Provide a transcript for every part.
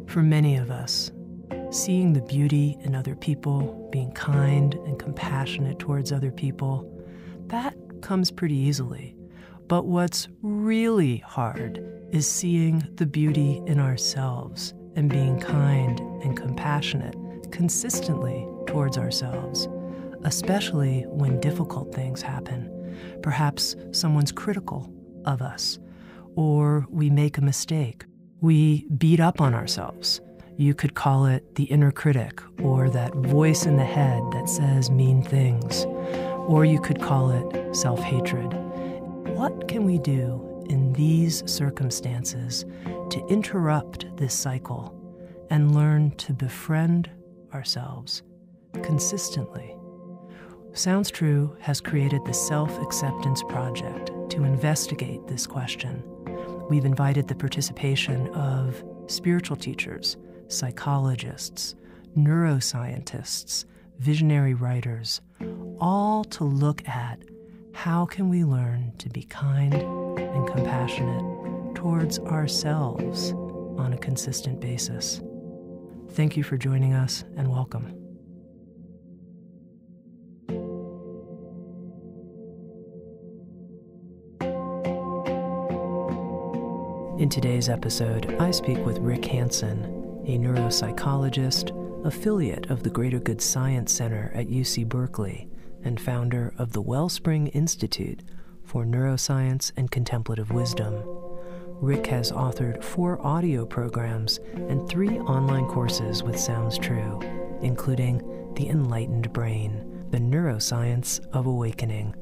For many of us, seeing the beauty in other people, being kind and compassionate towards other people, that comes pretty easily. But what's really hard is seeing the beauty in ourselves and being kind and compassionate consistently towards ourselves, especially when difficult things happen. Perhaps someone's critical of us, or we make a mistake. We beat up on ourselves. You could call it the inner critic, or that voice in the head that says mean things, or you could call it self-hatred. What can we do in these circumstances to interrupt this cycle and learn to befriend ourselves consistently? Sounds True has created the Self-Acceptance Project to investigate this question. We've invited the participation of spiritual teachers, psychologists, neuroscientists, visionary writers, all to look at how can we learn to be kind and compassionate towards ourselves on a consistent basis. Thank you for joining us, and welcome. In today's episode, I speak with Rick Hanson, a neuropsychologist, affiliate of the Greater Good Science Center at UC Berkeley, and founder of the Wellspring Institute for Neuroscience and Contemplative Wisdom. Rick has authored 4 audio programs and 3 online courses with Sounds True, including The Enlightened Brain, The Neuroscience of Awakening.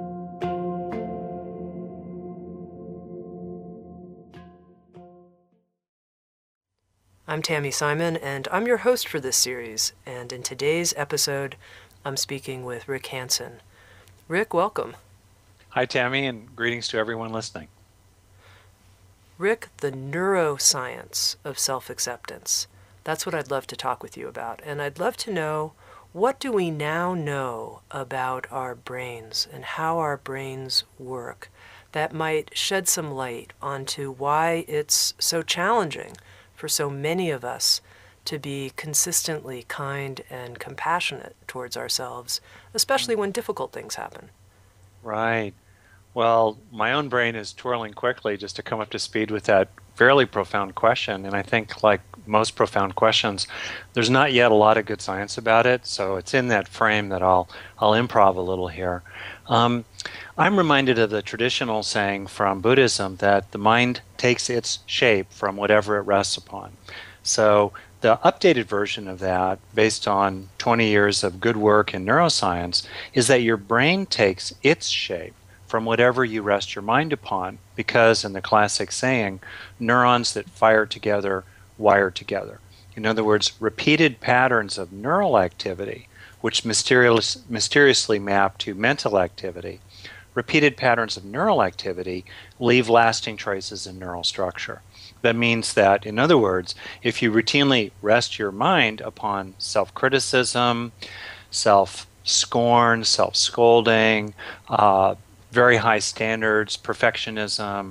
I'm Tammy Simon, and I'm your host for this series, and in today's episode, I'm speaking with Rick Hanson. Rick, welcome. Hi, Tammy, and greetings to everyone listening. Rick, the neuroscience of self-acceptance. That's what I'd love to talk with you about, and I'd love to know, what do we now know about our brains and how our brains work that might shed some light onto why it's so challenging for so many of us to be consistently kind and compassionate towards ourselves, especially when difficult things happen. Right. Well, my own brain is twirling quickly just to come up to speed with that fairly profound question. And I think, like most profound questions, there's not yet a lot of good science about it. So it's in that frame that I'll improv a little here. I'm reminded of the traditional saying from Buddhism that the mind takes its shape from whatever it rests upon. So the updated version of that, based on 20 years of good work in neuroscience, is that your brain takes its shape from whatever you rest your mind upon, because, in the classic saying, neurons that fire together wire together. In other words, repeated patterns of neural activity, which mysteriously map to mental activity, repeated patterns of neural activity leave lasting traces in neural structure. That means that, in other words, if you routinely rest your mind upon self-criticism, self-scorn, self-scolding, very high standards, perfectionism,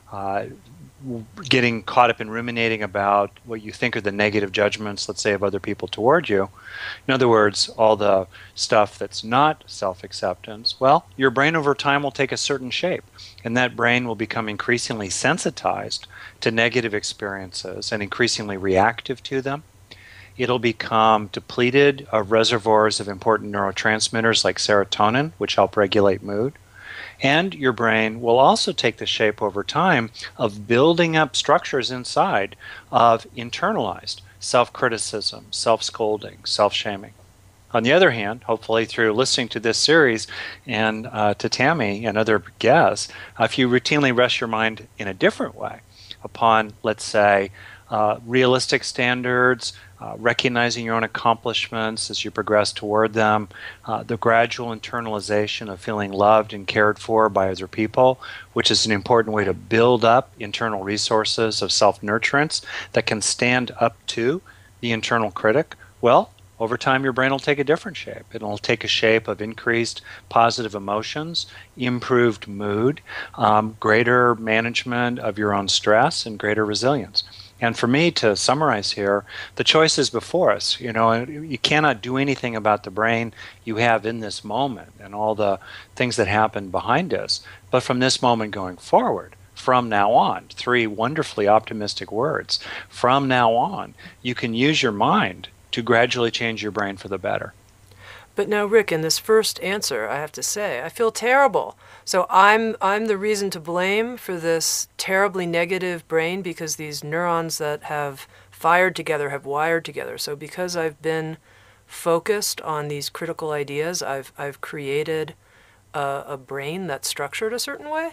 getting caught up in ruminating about what you think are the negative judgments, let's say, of other people toward you. In other words, all the stuff that's not self-acceptance, well, your brain over time will take a certain shape, and that brain will become increasingly sensitized to negative experiences and increasingly reactive to them. It'll become depleted of reservoirs of important neurotransmitters like serotonin, which help regulate mood. And your brain will also take the shape over time of building up structures inside of internalized self-criticism, self-scolding, self-shaming. On the other hand, hopefully through listening to this series and to Tammy and other guests, if you routinely rest your mind in a different way upon, let's say, realistic standards, recognizing your own accomplishments as you progress toward them, the gradual internalization of feeling loved and cared for by other people, which is an important way to build up internal resources of self-nurturance that can stand up to the internal critic. Well, over time, your brain will take a different shape. It'll take a shape of increased positive emotions, improved mood, greater management of your own stress, and greater resilience. And for me to summarize here, the choice is before us. You know, you cannot do anything about the brain you have in this moment and all the things that happen behind us. But from this moment going forward, from now on, three wonderfully optimistic words. From now on, you can use your mind to gradually change your brain for the better. But now, Rick, in this first answer, I have to say, I feel terrible. So I'm the reason to blame for this terribly negative brain because these neurons that have fired together have wired together. So because I've been focused on these critical ideas, I've created a brain that's structured a certain way.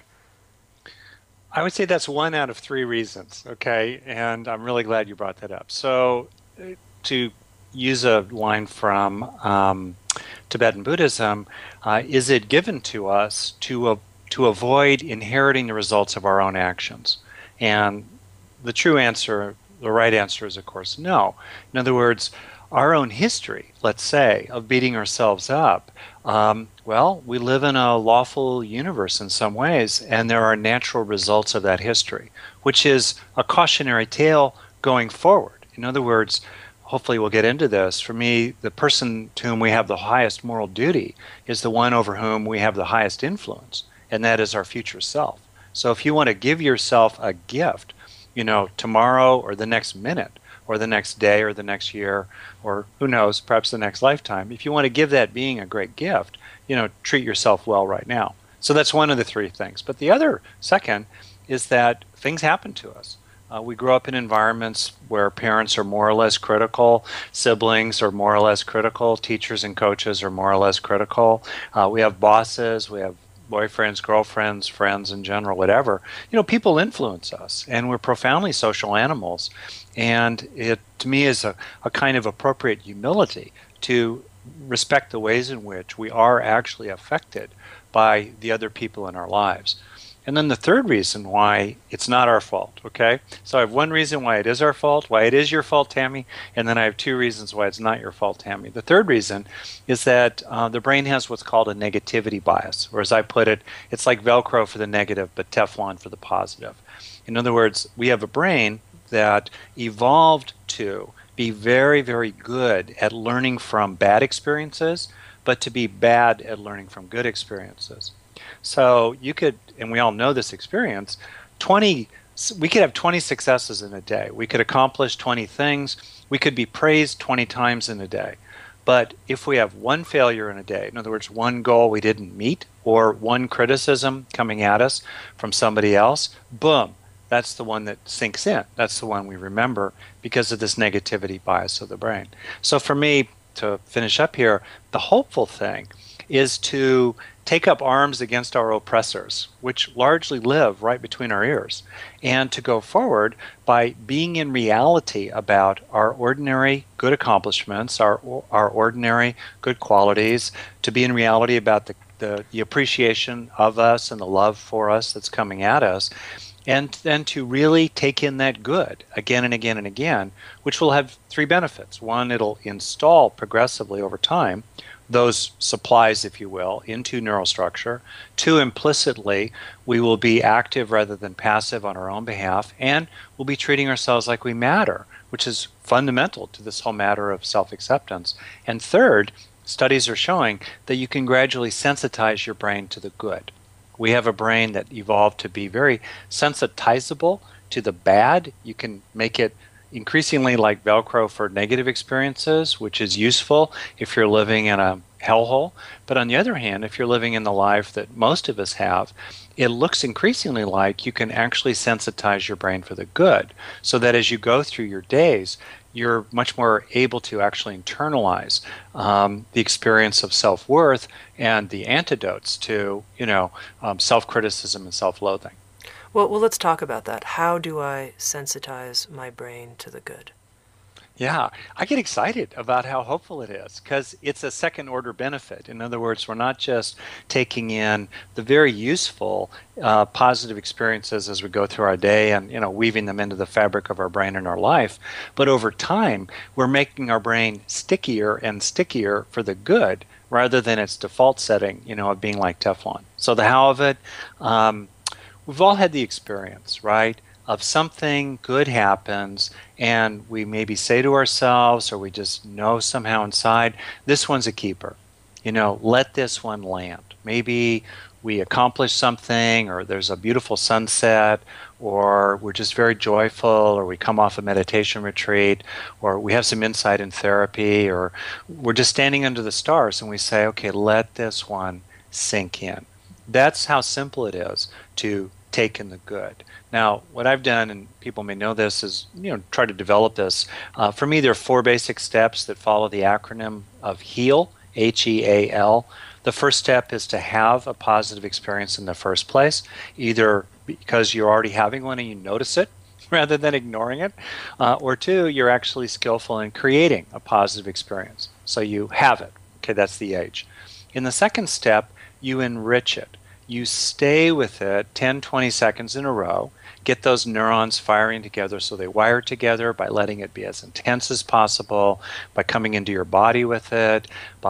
I would say that's one out of three reasons, okay? And I'm really glad you brought that up. So, to use a line from Tibetan Buddhism, is it given to us to avoid inheriting the results of our own actions? And the true answer, the right answer is, of course, no. In other words, our own history, let's say, of beating ourselves up, well, we live in a lawful universe in some ways, and there are natural results of that history, which is a cautionary tale going forward. In other words, hopefully we'll get into this. For me, the person to whom we have the highest moral duty is the one over whom we have the highest influence, and that is our future self. So if you want to give yourself a gift, you know, tomorrow or the next minute, or the next day or the next year, or who knows, perhaps the next lifetime. If you want to give that being a great gift, you know, treat yourself well right now. So that's one of the three things. But the other, second, is that things happen to us. We grow up in environments where parents are more or less critical, siblings are more or less critical, teachers and coaches are more or less critical. We have bosses, we have boyfriends, girlfriends, friends in general, whatever. You know, people influence us, and we're profoundly social animals. And it, to me, is a kind of appropriate humility to respect the ways in which we are actually affected by the other people in our lives. And then the third reason why it's not our fault, okay? So I have one reason why it is our fault, why it is your fault, Tammy, and then I have two reasons why it's not your fault, Tammy. The third reason is that the brain has what's called a negativity bias, or as I put it, it's like Velcro for the negative, but Teflon for the positive. In other words, we have a brain that evolved to be very, very good at learning from bad experiences, but to be bad at learning from good experiences. So you could, and we all know this experience, we could have 20 successes in a day. We could accomplish 20 things. We could be praised 20 times in a day. But if we have one failure in a day, in other words, one goal we didn't meet, or one criticism coming at us from somebody else, boom, that's the one that sinks in. That's the one we remember because of this negativity bias of the brain. So for me, to finish up here, the hopeful thing is to take up arms against our oppressors, which largely live right between our ears, and to go forward by being in reality about our ordinary good accomplishments, our ordinary good qualities, to be in reality about the appreciation of us and the love for us that's coming at us, and then to really take in that good again and again and again, which will have three benefits. One, it'll install progressively over time those supplies, if you will, into neural structure. Two, implicitly, we will be active rather than passive on our own behalf, and we'll be treating ourselves like we matter, which is fundamental to this whole matter of self-acceptance. And third, studies are showing that you can gradually sensitize your brain to the good. We have a brain that evolved to be very sensitizable to the bad. You can make it increasingly like Velcro for negative experiences, which is useful if you're living in a hellhole. But on the other hand, if you're living in the life that most of us have, it looks increasingly like you can actually sensitize your brain for the good, so that as you go through your days, you're much more able to actually internalize the experience of self-worth and the antidotes to, self-criticism and self-loathing. Well, let's talk about that. How do I sensitize my brain to the good? Yeah, I get excited about how hopeful it is because it's a second order benefit. In other words, we're not just taking in the very useful positive experiences as we go through our day and weaving them into the fabric of our brain and our life, but over time we're making our brain stickier and stickier for the good rather than its default setting, of being like Teflon. So the how of it, we've all had the experience, right, of something good happens, and we maybe say to ourselves, or we just know somehow inside, this one's a keeper. Let this one land. Maybe we accomplish something, or there's a beautiful sunset, or we're just very joyful, or we come off a meditation retreat, or we have some insight in therapy, or we're just standing under the stars and we say, okay, let this one sink in. That's how simple it is to take in the good. Now, what I've done, and people may know this, is try to develop this. For me, there are 4 basic steps that follow the acronym of HEAL, HEAL. The first step is to have a positive experience in the first place, either because you're already having one and you notice it rather than ignoring it, or 2, you're actually skillful in creating a positive experience. So you have it. Okay, that's the H. In the second step, you enrich it. You stay with it 10, 20 seconds in a row, get those neurons firing together so they wire together by letting it be as intense as possible, by coming into your body with it,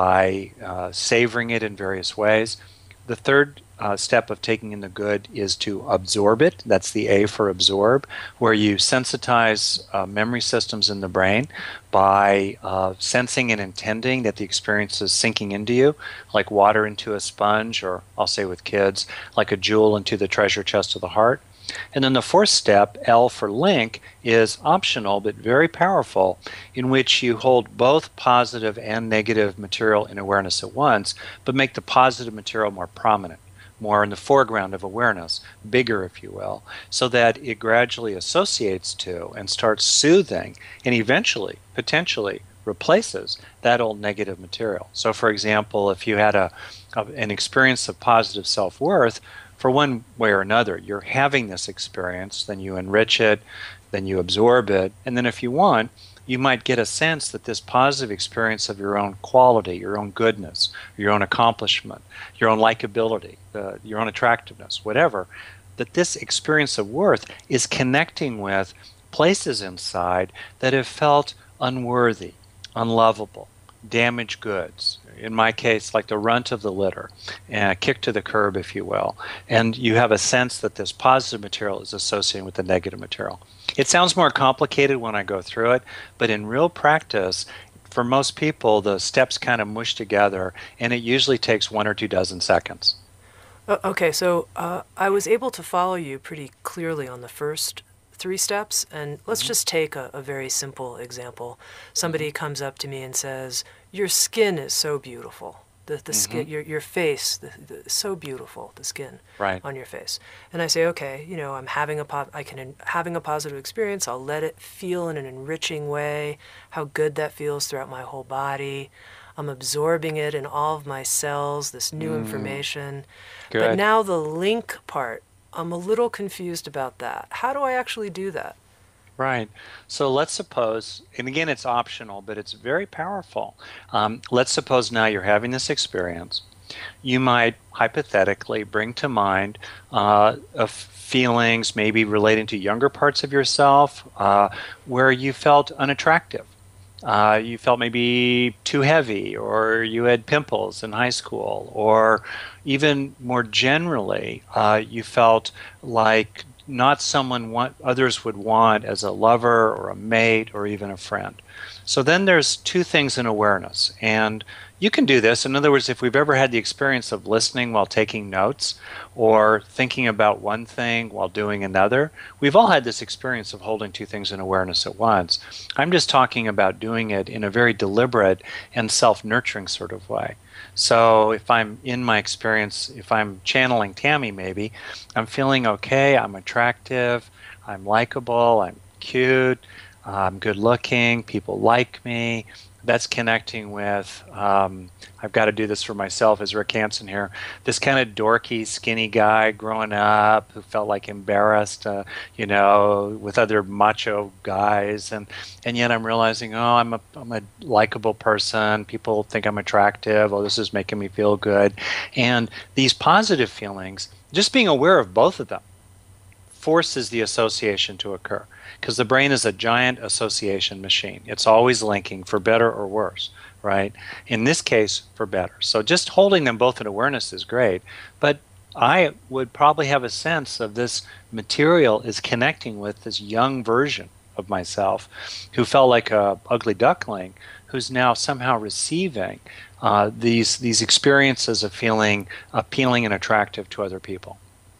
by savoring it in various ways. The third step of taking in the good is to absorb it. That's the A for absorb, where you sensitize memory systems in the brain by sensing and intending that the experience is sinking into you, like water into a sponge, or I'll say with kids, like a jewel into the treasure chest of the heart. And then the fourth step, L for link, is optional but very powerful, in which you hold both positive and negative material in awareness at once, but make the positive material more prominent, more in the foreground of awareness, bigger, if you will, so that it gradually associates to and starts soothing and eventually, potentially, replaces that old negative material. So, for example, if you had an experience of positive self-worth, for one way or another, you're having this experience, then you enrich it, then you absorb it, and then if you want, you might get a sense that this positive experience of your own quality, your own goodness, your own accomplishment, your own likability, your own attractiveness, whatever, that this experience of worth is connecting with places inside that have felt unworthy, unlovable, damaged goods. In my case, like the runt of the litter, kicked to the curb, if you will. And you have a sense that this positive material is associated with the negative material. It sounds more complicated when I go through it, but in real practice, for most people, the steps kind of mush together, and it usually takes 1 or 2 dozen seconds. Okay, so I was able to follow you pretty clearly on the first 3 steps, and let's just take a very simple example. Somebody comes up to me and says, "Your skin is so beautiful. The skin, your face, so beautiful. The skin on your face." And I say, "Okay, I'm having having a positive experience. I'll let it feel in an enriching way. How good that feels throughout my whole body. I'm absorbing it in all of my cells. This new information." Good. But now the link part, I'm a little confused about that. How do I actually do that? Right. So let's suppose, and again, it's optional, but it's very powerful. Let's suppose now you're having this experience. You might hypothetically bring to mind feelings maybe relating to younger parts of yourself where you felt unattractive. You felt maybe too heavy, or you had pimples in high school, or even more generally, you felt like not someone others would want as a lover or a mate or even a friend. So then there's 2 things in awareness, and you can do this. In other words, if we've ever had the experience of listening while taking notes or thinking about one thing while doing another, we've all had this experience of holding 2 things in awareness at once. I'm just talking about doing it in a very deliberate and self-nurturing sort of way. So if I'm in my experience, if I'm channeling Tammy maybe, I'm feeling okay, I'm attractive, I'm likable, I'm cute, I'm good looking, people like me. That's connecting with, I've got to do this for myself as Rick Hansen here, this kind of dorky, skinny guy growing up who felt like embarrassed, with other macho guys. And yet I'm realizing, I'm a likable person. People think I'm attractive. Oh, this is making me feel good. And these positive feelings, just being aware of both of them, forces the association to occur, because the brain is a giant association machine. It's always linking for better or worse, right? In this case, for better. So just holding them both in awareness is great, but I would probably have a sense of this material is connecting with this young version of myself who felt like a ugly duckling, who's now somehow receiving these experiences of feeling appealing and attractive to other people.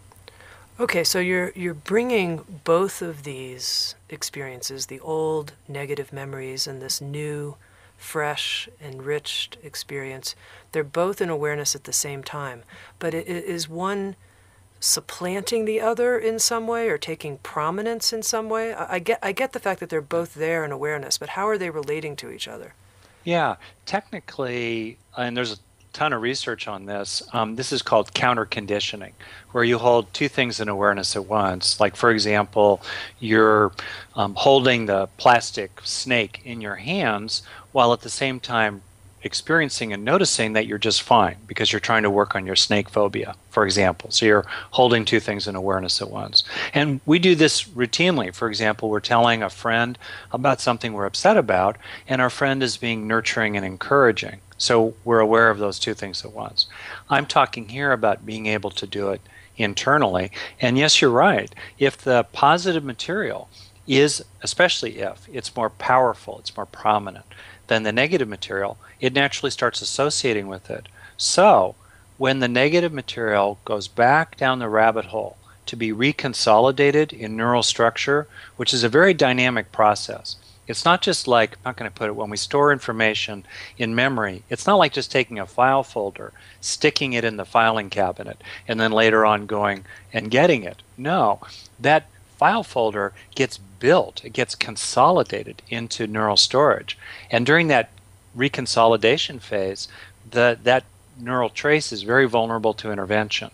Okay, so you're bringing both of these experiences, the old negative memories and this new, fresh, enriched experience. They're both in awareness at the same time. But is one supplanting the other in some way or taking prominence in some way? I get the fact that they're both there in awareness, but how are they relating to each other? Yeah, technically, and there's a ton of research on this. This is called counter conditioning, where you hold two things in awareness at once. Like, for example, you're holding the plastic snake in your hands while at the same time experiencing and noticing that you're just fine because you're trying to work on your snake phobia, for example. So you're holding two things in awareness at once. And we do this routinely. For example, we're telling a friend about something we're upset about, and our friend is being nurturing and encouraging. So we're aware of those two things at once. I'm talking here about being able to do it internally. And yes, you're right. If the positive material is, especially if it's more powerful, it's more prominent than the negative material, it naturally starts associating with it. So when the negative material goes back down the rabbit hole to be reconsolidated in neural structure, which is a very dynamic process. It's not just like, how can I put it, when we store information in memory, it's not like just taking a file folder, sticking it in the filing cabinet, and then later on going and getting it. No, that file folder gets built, it gets consolidated into neural storage. And during that reconsolidation phase, that neural trace is very vulnerable to intervention.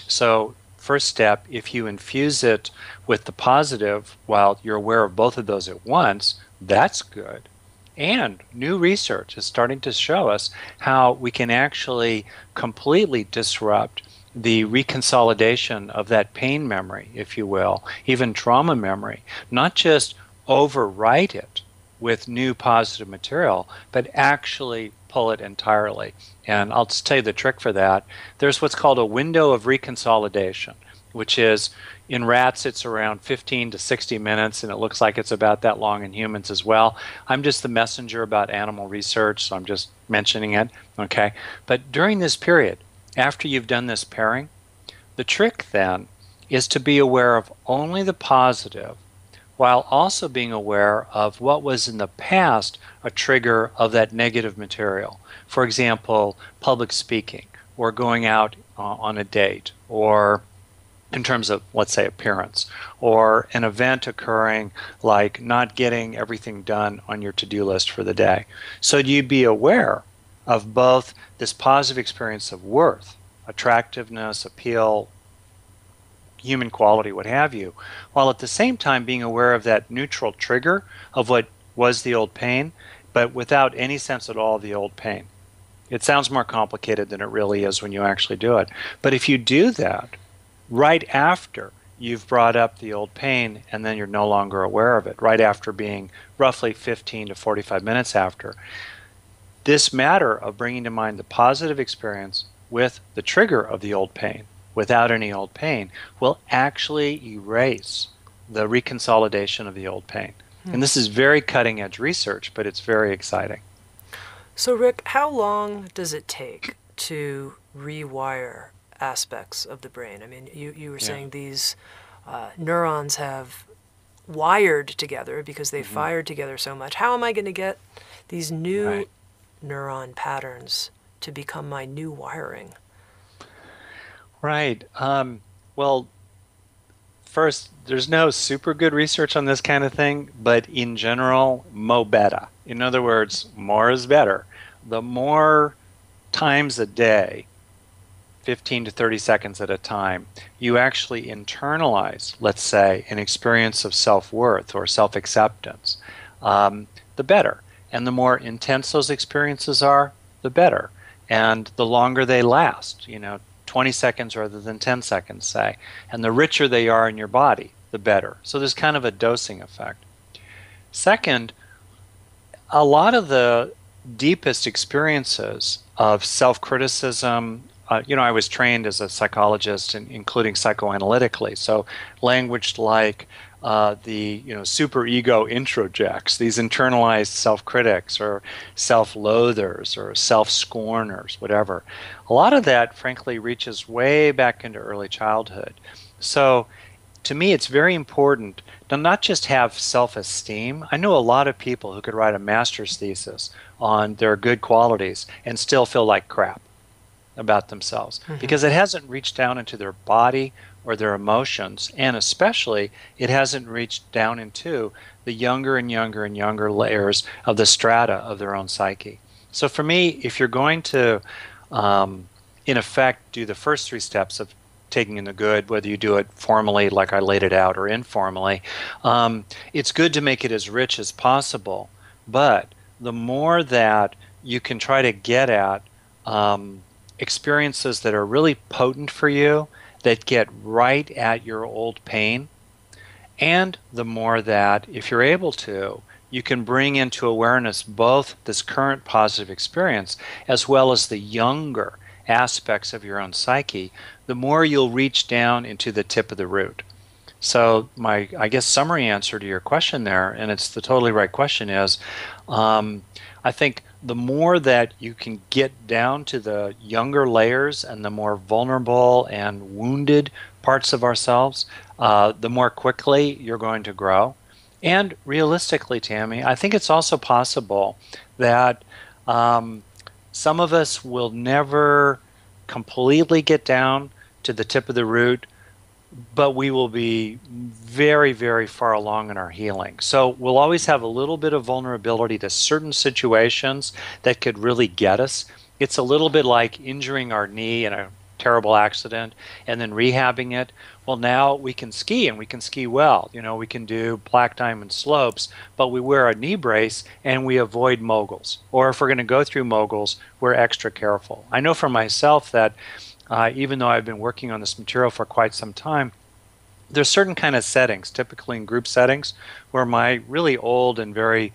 So first step, if you infuse it with the positive while you're aware of both of those at once, that's good. And new research is starting to show us how we can actually completely disrupt the reconsolidation of that pain memory, if you will, even trauma memory, not just overwrite it with new positive material, but actually pull it entirely. And I'll just tell you the trick for that. There's what's called a window of reconsolidation, which is in rats it's around 15 to 60 minutes, and it looks like it's about that long in humans as well. I'm just the messenger about animal research, so I'm just mentioning it, okay? But during this period, after you've done this pairing, the trick then is to be aware of only the positive while also being aware of what was in the past a trigger of that negative material. For example, public speaking or going out on a date, or in terms of, let's say, appearance, or an event occurring like not getting everything done on your to-do list for the day. So you'd be aware of both this positive experience of worth, attractiveness, appeal, human quality, what have you, while at the same time being aware of that neutral trigger of what was the old pain, but without any sense at all of the old pain. It sounds more complicated than it really is when you actually do it. But if you do that right after you've brought up the old pain and then you're no longer aware of it, right after being roughly 15 to 45 minutes after, this matter of bringing to mind the positive experience with the trigger of the old pain, without any old pain, will actually erase the reconsolidation of the old pain. And this is very cutting edge research, but it's very exciting. So, Rick, how long does it take to rewire aspects of the brain? I mean, you were saying these neurons have wired together because they fired together so much. How am I going to get these new neuron patterns to become my new wiring? Right. Well, first, there's no super good research on this kind of thing, but in general, mo better. In other words, more is better. The more times a day, 15 to 30 seconds at a time, you actually internalize, let's say, an experience of self-worth or self-acceptance, the better. And the more intense those experiences are, the better. And the longer they last, 20 seconds rather than 10 seconds, say. And the richer they are in your body, the better. So there's kind of a dosing effect. Second, a lot of the deepest experiences of self-criticism, I was trained as a psychologist, including psychoanalytically. So language like the superego introjects, these internalized self-critics or self-loathers or self-scorners, whatever. A lot of that, frankly, reaches way back into early childhood. So to me, it's very important to not just have self-esteem. I know a lot of people who could write a master's thesis on their good qualities and still feel like crap about themselves because it hasn't reached down into their body or their emotions, and especially it hasn't reached down into the younger and younger and younger layers of the strata of their own psyche. So for me, if you're going to, in effect, do the first three steps of taking in the good, whether you do it formally like I laid it out or informally, it's good to make it as rich as possible. But the more that you can try to get at experiences that are really potent for you, that get right at your old pain, and the more that, if you're able to, you can bring into awareness both this current positive experience as well as the younger aspects of your own psyche, the more you'll reach down into the tip of the root. So my, I guess, summary answer to your question there, and it's the totally right question, is I think the more that you can get down to the younger layers and the more vulnerable and wounded parts of ourselves, the more quickly you're going to grow. And realistically, Tammy, I think it's also possible that some of us will never completely get down to the tip of the root, but we will be very, very far along in our healing. So we'll always have a little bit of vulnerability to certain situations that could really get us. It's a little bit like injuring our knee in a terrible accident and then rehabbing it. Well, now we can ski, and we can ski well. We can do black diamond slopes, but we wear a knee brace and we avoid moguls. Or if we're going to go through moguls, we're extra careful. I know for myself that even though I've been working on this material for quite some time, there's certain kind of settings, typically in group settings, where my really old and very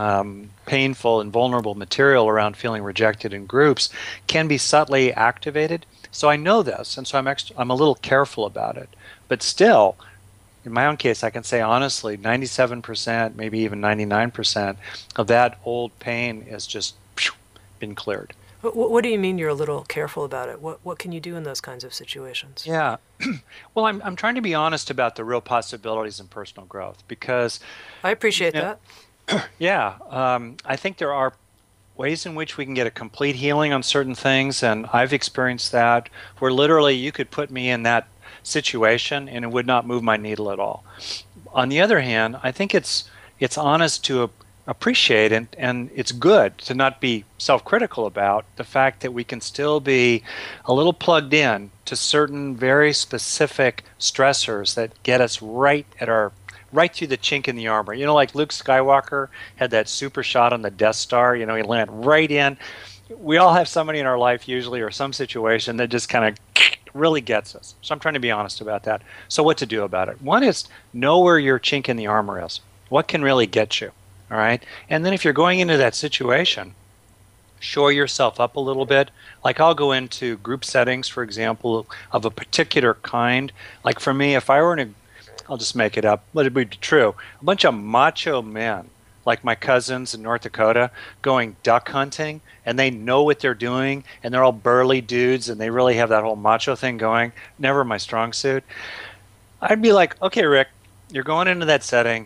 painful and vulnerable material around feeling rejected in groups can be subtly activated. So I know this, and so I'm a little careful about it. But still, in my own case, I can say honestly, 97%, maybe even 99% of that old pain has just been cleared. What do you mean you're a little careful about it? What can you do in those kinds of situations? Yeah. Well, I'm trying to be honest about the real possibilities in personal growth because I appreciate that. Yeah, I think there are ways in which we can get a complete healing on certain things, and I've experienced that where literally you could put me in that situation and it would not move my needle at all. On the other hand, I think it's honest to appreciate and it's good to not be self-critical about the fact that we can still be a little plugged in to certain very specific stressors that get us right through the chink in the armor. Like Luke Skywalker had that super shot on the Death Star, he landed right in. We all have somebody in our life usually or some situation that just kind of really gets us. So I'm trying to be honest about that. So what to do about it? One is know where your chink in the armor is. What can really get you? All right. And then if you're going into that situation, shore yourself up a little bit. Like I'll go into group settings, for example, of a particular kind. Like for me, if I were in I'll just make it up, but it'd be true, a bunch of macho men, like my cousins in North Dakota, going duck hunting, and they know what they're doing, and they're all burly dudes, and they really have that whole macho thing going. Never my strong suit. I'd be like, okay, Rick, you're going into that setting,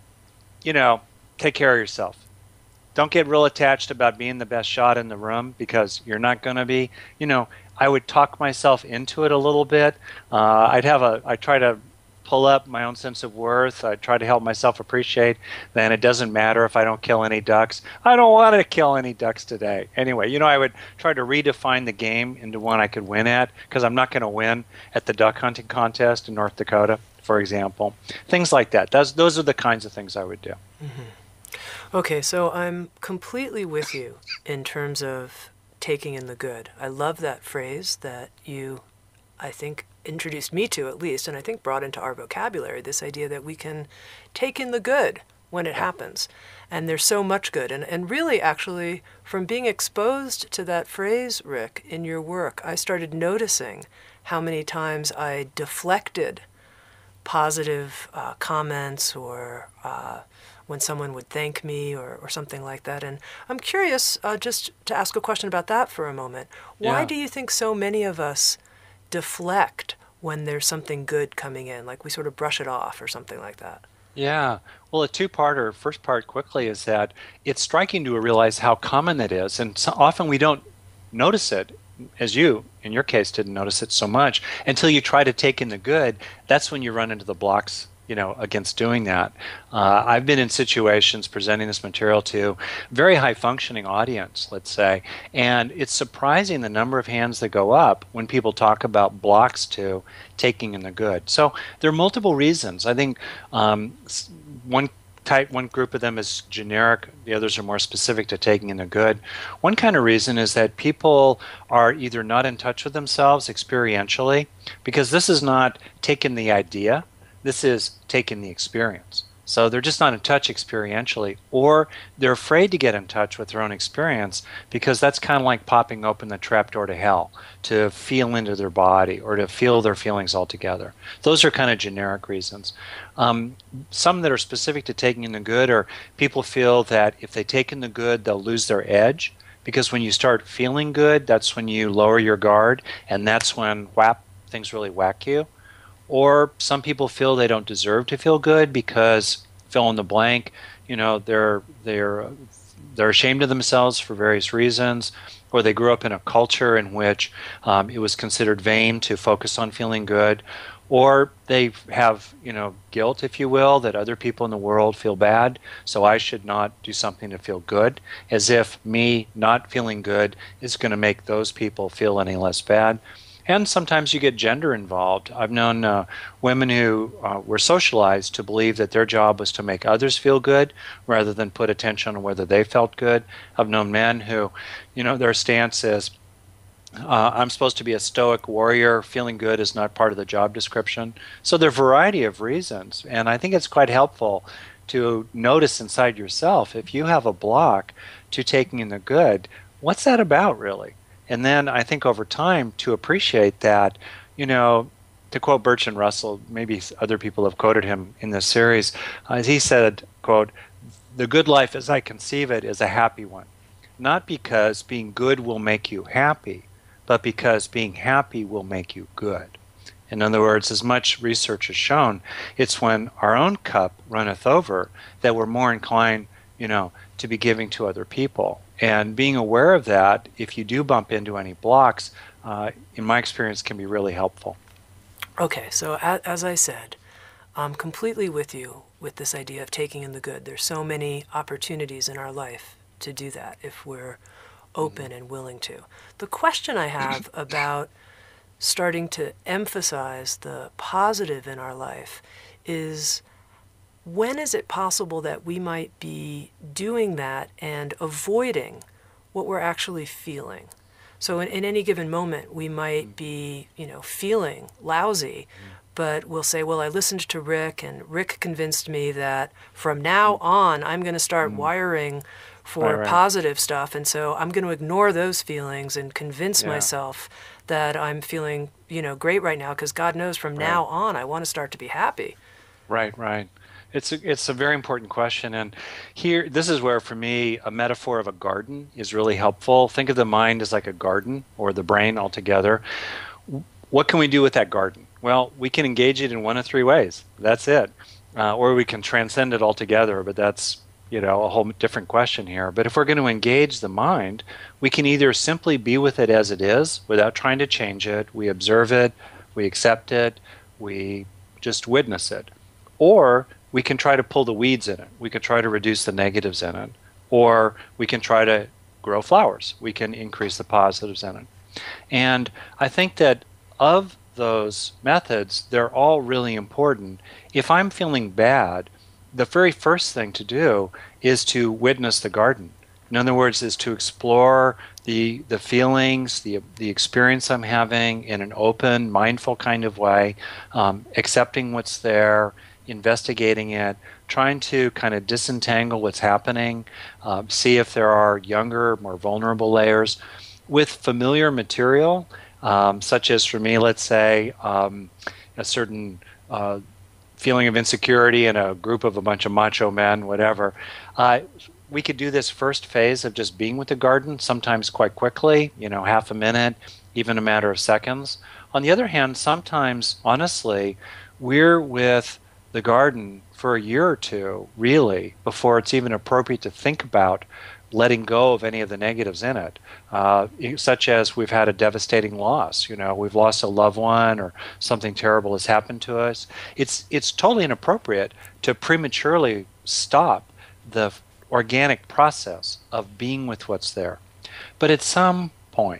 take care of yourself. Don't get real attached about being the best shot in the room because you're not going to be. I would talk myself into it a little bit. I try to pull up my own sense of worth. I try to help myself appreciate that it doesn't matter if I don't kill any ducks. I don't want to kill any ducks today. Anyway, I would try to redefine the game into one I could win at because I'm not going to win at the duck hunting contest in North Dakota, for example. Things like that. Those are the kinds of things I would do. Mm-hmm. Okay, so I'm completely with you in terms of taking in the good. I love that phrase that you, I think, introduced me to at least, and I think brought into our vocabulary, this idea that we can take in the good when it happens. And there's so much good. And really, actually, from being exposed to that phrase, Rick, in your work, I started noticing how many times I deflected positive comments or when someone would thank me or something like that. And I'm curious just to ask a question about that for a moment. Why do you think so many of us deflect when there's something good coming in? Like we sort of brush it off or something like that? Yeah. Well, a two-parter. First part quickly is that it's striking to realize how common it is. And so often we don't notice it, as you, in your case, didn't notice it so much until you try to take in the good. That's when you run into the blocks, against doing that. I've been in situations presenting this material to very high functioning audience, let's say, and it's surprising the number of hands that go up when people talk about blocks to taking in the good. So there are multiple reasons. I think one group of them is generic, the others are more specific to taking in the good. One kind of reason is that people are either not in touch with themselves experientially, because this is not taking the idea, this is taking the experience. So they're just not in touch experientially, or they're afraid to get in touch with their own experience because that's kind of like popping open the trapdoor to hell, to feel into their body or to feel their feelings altogether. Those are kind of generic reasons. Some that are specific to taking in the good are people feel that if they take in the good, they'll lose their edge, because when you start feeling good, that's when you lower your guard, and that's when things really whack you. Or some people feel they don't deserve to feel good because, fill in the blank, they're ashamed of themselves for various reasons, or they grew up in a culture in which it was considered vain to focus on feeling good, or they have guilt, if you will, that other people in the world feel bad, so I should not do something to feel good, as if me not feeling good is going to make those people feel any less bad. And sometimes you get gender involved. I've known women who were socialized to believe that their job was to make others feel good rather than put attention on whether they felt good. I've known men who, their stance is, I'm supposed to be a stoic warrior. Feeling good is not part of the job description. So there are a variety of reasons. And I think it's quite helpful to notice inside yourself, if you have a block to taking in the good, what's that about really? And then I think over time to appreciate that, to quote Bertrand Russell, maybe other people have quoted him in this series, he said, quote, "The good life as I conceive it is a happy one, not because being good will make you happy, but because being happy will make you good." In other words, as much research has shown, it's when our own cup runneth over that we're more inclined, to be giving to other people. And being aware of that, if you do bump into any blocks, in my experience, can be really helpful. Okay, so as I said, I'm completely with you with this idea of taking in the good. There's so many opportunities in our life to do that if we're open and willing to. The question I have about starting to emphasize the positive in our life is, when is it possible that we might be doing that and avoiding what we're actually feeling? So in any given moment, we might be, feeling lousy, but we'll say, well, I listened to Rick, and Rick convinced me that from now on, I'm going to start wiring for positive stuff, and so I'm going to ignore those feelings and convince myself that I'm feeling, great right now, because God knows from now on, I want to start to be happy. Right. It's a very important question, and here, this is where, for me, a metaphor of a garden is really helpful. Think of the mind as like a garden, or the brain altogether. What can we do with that garden? Well, we can engage it in one of three ways. That's it. Or we can transcend it altogether, but that's a whole different question here. But if we're going to engage the mind, we can either simply be with it as it is without trying to change it. We observe it, we accept it, we just witness it. Or we can try to pull the weeds in it. We can try to reduce the negatives in it. Or we can try to grow flowers. We can increase the positives in it. And I think that of those methods, they're all really important. If I'm feeling bad, the very first thing to do is to witness the garden. In other words, is to explore the feelings, the experience I'm having in an open, mindful kind of way, accepting what's there, investigating it, trying to kind of disentangle what's happening, see if there are younger, more vulnerable layers with familiar material, such as for me, let's say, a certain feeling of insecurity in a group of a bunch of macho men, whatever. We could do this first phase of just being with the garden, sometimes quite quickly, half a minute, even a matter of seconds. On the other hand, sometimes, honestly, we're with the garden for a year or two, really, before it's even appropriate to think about letting go of any of the negatives in it, such as we've had a devastating loss. We've lost a loved one or something terrible has happened to us. It's totally inappropriate to prematurely stop the organic process of being with what's there. But at some point,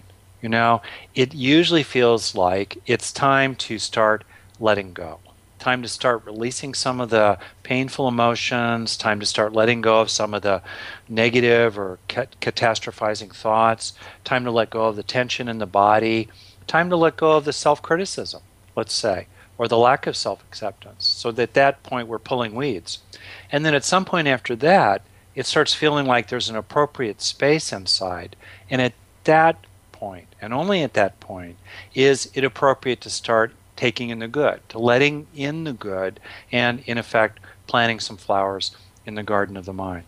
it usually feels like it's time to start letting go. Time to start releasing some of the painful emotions, time to start letting go of some of the negative or catastrophizing thoughts, time to let go of the tension in the body, time to let go of the self-criticism, let's say, or the lack of self-acceptance. So at that point, we're pulling weeds. And then at some point after that, it starts feeling like there's an appropriate space inside. And at that point, and only at that point, is it appropriate to start taking in the good, to letting in the good, and in effect, planting some flowers in the garden of the mind.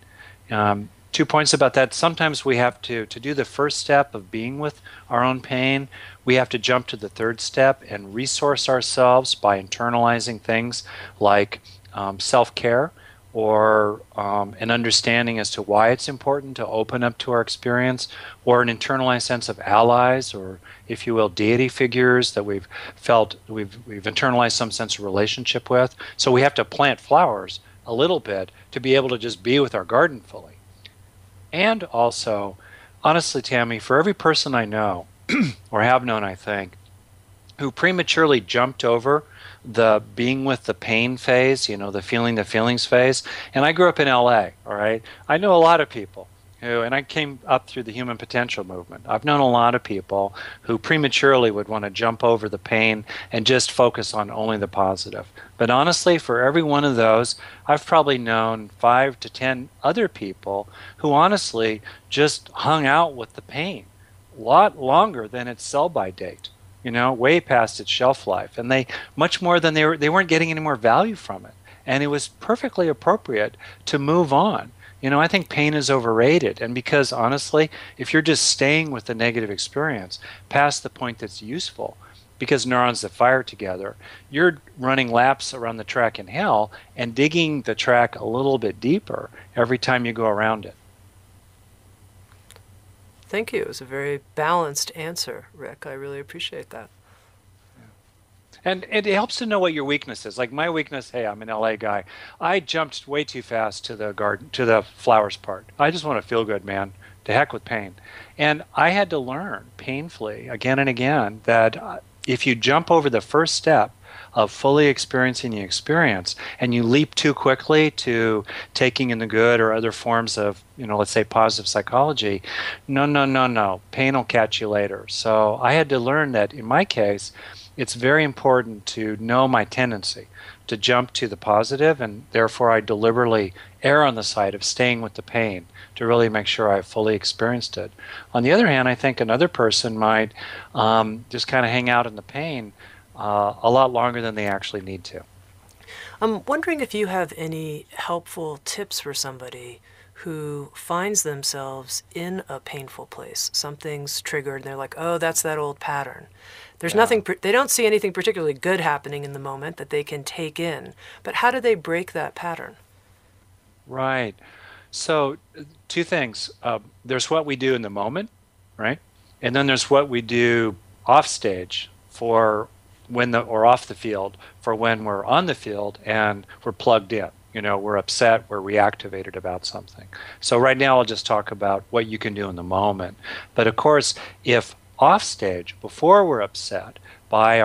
2 points about that. Sometimes we have to do the first step of being with our own pain, we have to jump to the third step and resource ourselves by internalizing things like self-care, or an understanding as to why it's important to open up to our experience, or an internalized sense of allies, or, if you will, deity figures that we've internalized some sense of relationship with. So we have to plant flowers a little bit to be able to just be with our garden fully. And also, honestly, Tammy, for every person I know, or have known, I think, who prematurely jumped over the being with the pain phase, the feeling the feelings phase. And I grew up in LA, all right? I know a lot of people who, and I came up through the human potential movement. I've known a lot of people who prematurely would want to jump over the pain and just focus on only the positive. But honestly, for every one of those, I've probably known 5 to 10 other people who honestly just hung out with the pain a lot longer than its sell-by date. Way past its shelf life, and they much more than they weren't getting any more value from it, and it was perfectly appropriate to move on. I think pain is overrated, and because honestly, if you're just staying with the negative experience past the point that's useful, because neurons that fire together, you're running laps around the track in hell and digging the track a little bit deeper every time you go around it. Thank you. It was a very balanced answer, Rick. I really appreciate that. And it helps to know what your weakness is. Like my weakness, hey, I'm an LA guy. I jumped way too fast to the garden, to the flowers part. I just want to feel good, man. To heck with pain. And I had to learn painfully again and again that if you jump over the first step of fully experiencing the experience and you leap too quickly to taking in the good or other forms of, let's say positive psychology, no. Pain will catch you later. So I had to learn that in my case, it's very important to know my tendency to jump to the positive, and therefore I deliberately err on the side of staying with the pain to really make sure I've fully experienced it. On the other hand, I think another person might just kind of hang out in the pain a lot longer than they actually need to. I'm wondering if you have any helpful tips for somebody who finds themselves in a painful place. Something's triggered and they're like, oh, that's that old pattern. There's nothing, they don't see anything particularly good happening in the moment that they can take in. But how do they break that pattern? Right. So 2 things. There's what we do in the moment, right? And then there's what we do off stage for or off the field for when we're on the field and we're plugged in. We're upset, we're reactivated about something. So right now I'll just talk about what you can do in the moment. But of course, if off stage, before we're upset by our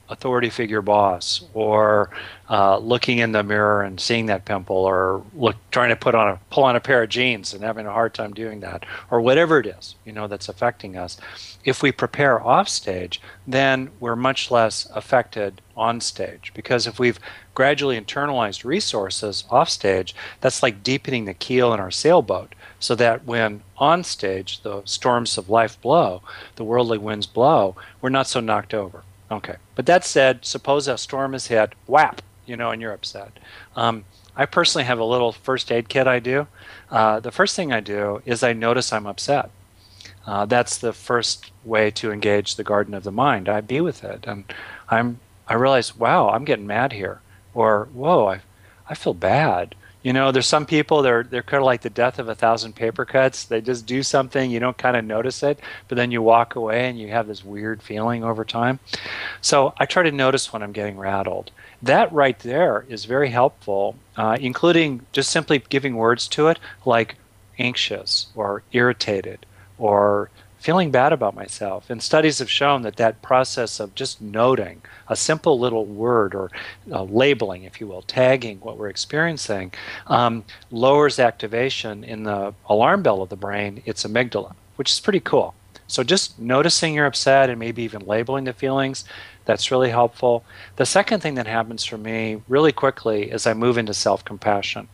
authority figure boss, or looking in the mirror and seeing that pimple, or trying to pull on a pair of jeans and having a hard time doing that, or whatever it is, that's affecting us. If we prepare off stage, then we're much less affected on stage, because if we've gradually internalized resources off stage, that's like deepening the keel in our sailboat, so that when on stage the storms of life blow, the worldly winds blow, we're not so knocked over. Okay, but that said, suppose a storm is hit, whap, and you're upset. I personally have a little first aid kit I do. The first thing I do is I notice I'm upset. That's the first way to engage the garden of the mind. I be with it, and I realize, wow, I'm getting mad here, or whoa, I feel bad. There's some people, they're kind of like the death of 1,000 paper cuts. They just do something, you don't kind of notice it, but then you walk away and you have this weird feeling over time. So I try to notice when I'm getting rattled. That right there is very helpful, including just simply giving words to it, like anxious or irritated or feeling bad about myself. And studies have shown that process of just noting a simple little word, or labeling, if you will, tagging what we're experiencing, lowers activation in the alarm bell of the brain, its amygdala, which is pretty cool. So just noticing you're upset and maybe even labeling the feelings, that's really helpful. The second thing that happens for me really quickly is I move into self-compassion.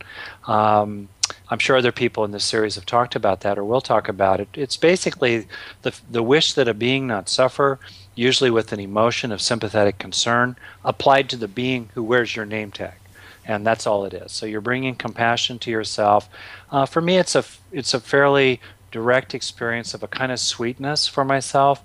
I'm sure other people in this series have talked about that or will talk about it. It's basically the wish that a being not suffer, usually with an emotion of sympathetic concern, applied to the being who wears your name tag. And that's all it is. So you're bringing compassion to yourself. For me, it's a fairly direct experience of a kind of sweetness for myself.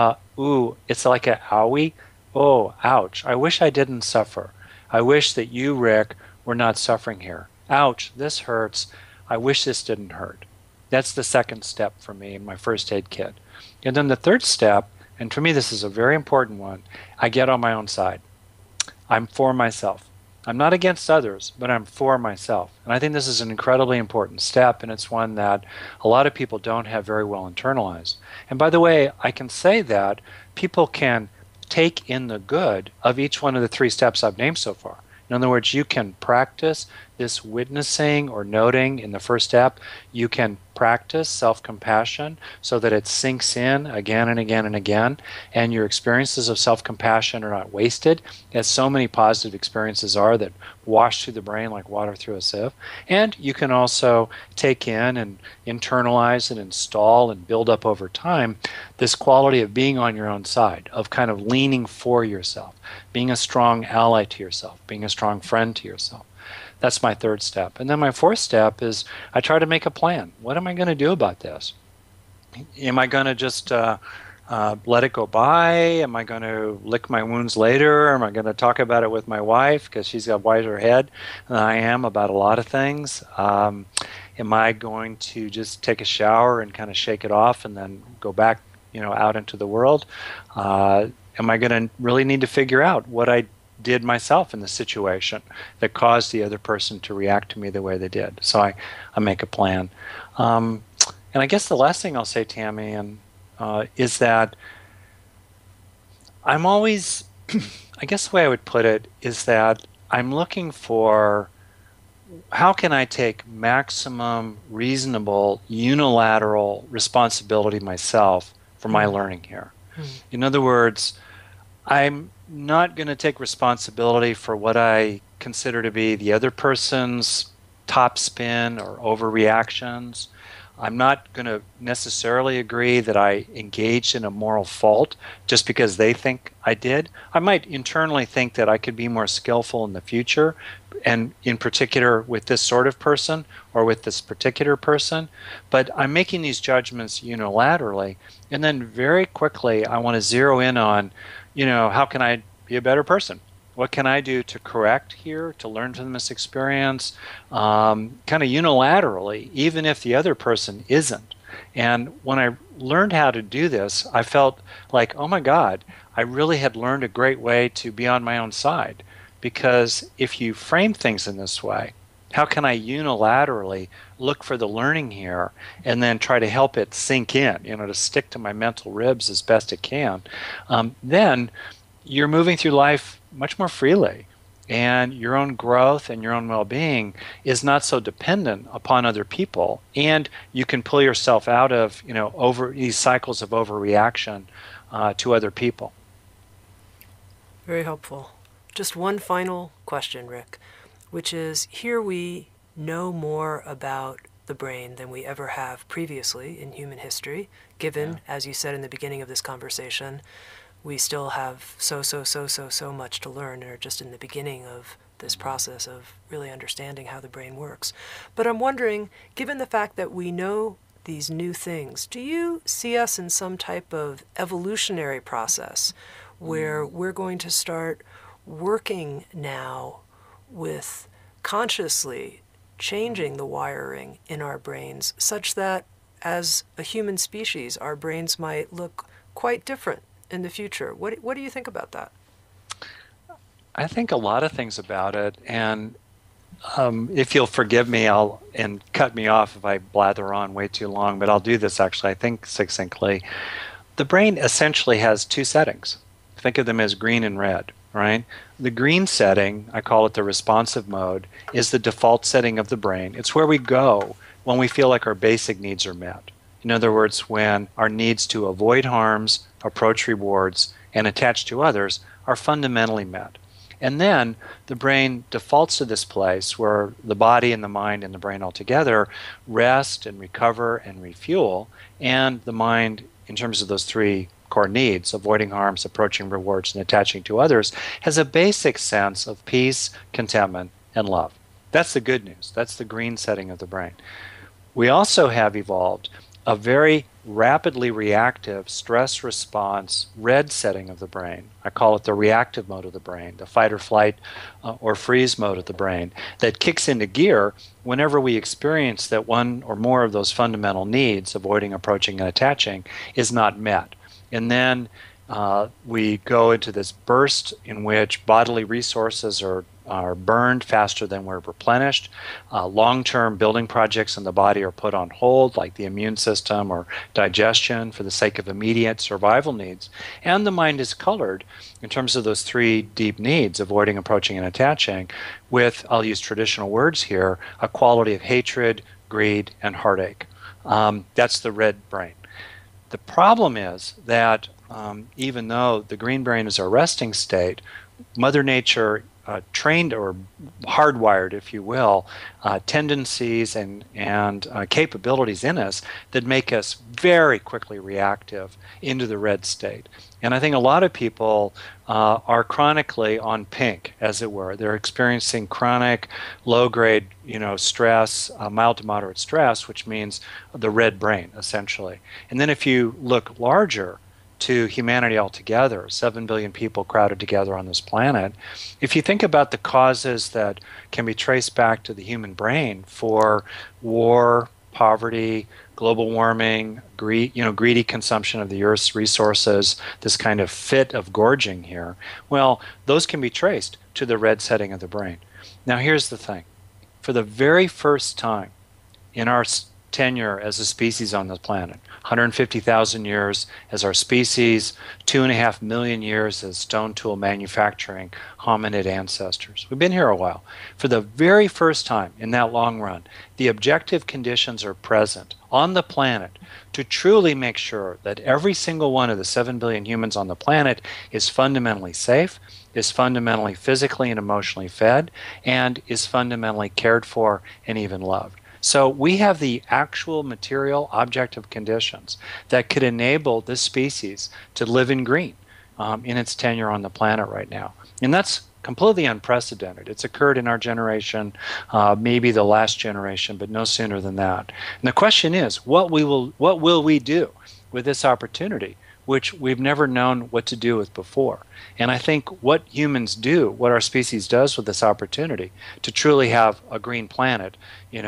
It's like a owie. Oh, ouch. I wish I didn't suffer. I wish that you, Rick, were not suffering here. Ouch, this hurts. I wish this didn't hurt. That's the second step for me in my first aid kit. And then the third step, and for me this is a very important one, I get on my own side. I'm for myself. I'm not against others, but I'm for myself. And I think this is an incredibly important step, and it's one that a lot of people don't have very well internalized. And by the way, I can say that people can take in the good of each one of the three steps I've named so far. In other words, you can practice this witnessing or noting in the first step. You can practice self-compassion so that it sinks in again and again and again, and your experiences of self-compassion are not wasted, as so many positive experiences are that wash through the brain like water through a sieve. And you can also take in and internalize and install and build up over time this quality of being on your own side, of kind of leaning for yourself, being a strong ally to yourself, being a strong friend to yourself. That's my third step. And then my fourth step is I try to make a plan. What am I going to do about this? Am I going to just let it go by? Am I going to lick my wounds later? Am I going to talk about it with my wife because she's got a wiser head than I am about a lot of things? Am I going to just take a shower and kind of shake it off and then go back, out into the world? Am I going to really need to figure out what I did myself in the situation that caused the other person to react to me the way they did? So I make a plan. And I guess the last thing I'll say, Tammy, is that I'm always, I guess the way I would put it is that I'm looking for how can I take maximum reasonable unilateral responsibility myself for my learning here. In other words, I'm not going to take responsibility for what I consider to be the other person's top spin or overreactions. I'm not going to necessarily agree that I engaged in a moral fault just because they think I did. I might internally think that I could be more skillful in the future, and in particular with this sort of person or with this particular person. But I'm making these judgments unilaterally, and then very quickly I want to zero in on, how can I be a better person? What can I do to correct here, to learn from this experience, kind of unilaterally, even if the other person isn't? And when I learned how to do this, I felt like, oh my God, I really had learned a great way to be on my own side. Because if you frame things in this way, how can I unilaterally look for the learning here and then try to help it sink in, to stick to my mental ribs as best it can? Then you're moving through life much more freely. And your own growth and your own well-being is not so dependent upon other people. And you can pull yourself out of, over these cycles of overreaction to other people. Very helpful. Just one final question, Rick, which is, here we know more about the brain than we ever have previously in human history, given, as you said in the beginning of this conversation, we still have so much to learn and are just in the beginning of this process of really understanding how the brain works. But I'm wondering, given the fact that we know these new things, do you see us in some type of evolutionary process where we're going to start working now with consciously changing the wiring in our brains such that as a human species, our brains might look quite different in the future? What do you think about that? I think a lot of things about it, and if you'll forgive me, and cut me off if I blather on way too long, but I'll do this actually, I think, succinctly. The brain essentially has two settings. Think of them as green and red, right? The green setting, I call it the responsive mode, is the default setting of the brain. It's where we go when we feel like our basic needs are met. In other words, when our needs to avoid harms, approach rewards, and attach to others are fundamentally met. And then the brain defaults to this place where the body and the mind and the brain altogether rest and recover and refuel, and the mind, in terms of those three core needs, avoiding harms, approaching rewards, and attaching to others, has a basic sense of peace, contentment, and love. That's the good news. That's the green setting of the brain. We also have evolved a very rapidly reactive stress response red setting of the brain. I call it the reactive mode of the brain, the fight or flight or freeze mode of the brain, that kicks into gear whenever we experience that one or more of those fundamental needs, avoiding, approaching, and attaching, is not met. And then we go into this burst in which bodily resources are burned faster than we're replenished. Long-term building projects in the body are put on hold, like the immune system or digestion, for the sake of immediate survival needs. And the mind is colored, in terms of those three deep needs, avoiding, approaching, and attaching, with, I'll use traditional words here, a quality of hatred, greed, and heartache. That's the red brain. The problem is that even though the green brain is our resting state, Mother Nature trained or hardwired, if you will, tendencies and capabilities in us that make us very quickly reactive into the red state. And I think a lot of people are chronically on pink, as it were. They're experiencing chronic, low-grade, stress, mild to moderate stress, which means the red brain, essentially. And then if you look larger to humanity altogether, 7 billion people crowded together on this planet, if you think about the causes that can be traced back to the human brain for war, poverty, global warming, greedy consumption of the Earth's resources, this kind of fit of gorging here, well, those can be traced to the red setting of the brain. Now here's the thing. For the very first time in our tenure as a species on the planet, 150,000 years as our species, 2.5 million years as stone tool manufacturing hominid ancestors. We've been here a while. For the very first time in that long run, the objective conditions are present on the planet to truly make sure that every single one of the 7 billion humans on the planet is fundamentally safe, is fundamentally physically and emotionally fed, and is fundamentally cared for and even loved. So we have the actual material objective conditions that could enable this species to live in green in its tenure on the planet right now. And that's completely unprecedented. It's occurred in our generation, maybe the last generation, but no sooner than that. And the question is, what will we do with this opportunity, which we've never known what to do with before? And I think what humans do, what our species does with this opportunity to truly have a green planet, in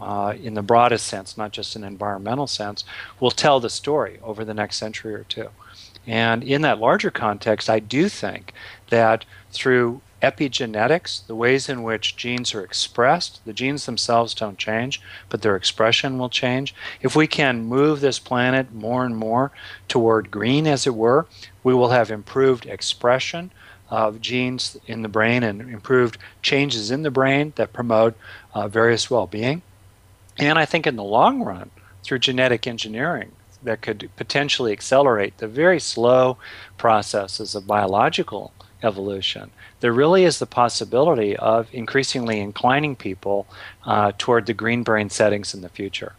the broadest sense, not just an environmental sense, will tell the story over the next century or two. And in that larger context, I do think that through epigenetics, the ways in which genes are expressed. The genes themselves don't change, but their expression will change. If we can move this planet more and more toward green, as it were, we will have improved expression of genes in the brain and improved changes in the brain that promote various well-being. And I think in the long run, through genetic engineering, that could potentially accelerate the very slow processes of biological evolution, there really is the possibility of increasingly inclining people toward the green brain settings in the future.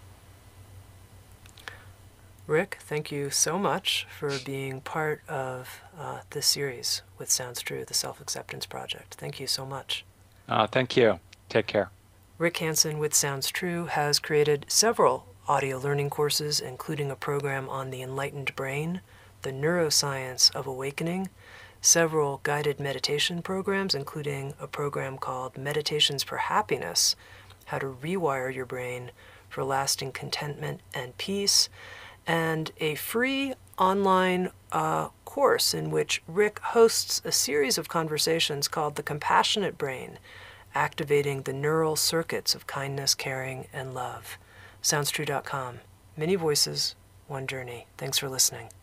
Rick, thank you so much for being part of this series with Sounds True, the Self-Acceptance Project. Thank you so much. Thank you. Take care. Rick Hanson with Sounds True has created several audio learning courses, including a program on the enlightened brain, the neuroscience of awakening, several guided meditation programs, including a program called Meditations for Happiness, how to rewire your brain for lasting contentment and peace, and a free online course in which Rick hosts a series of conversations called The Compassionate Brain, activating the neural circuits of kindness, caring, and love. SoundsTrue.com. Many voices, one journey. Thanks for listening.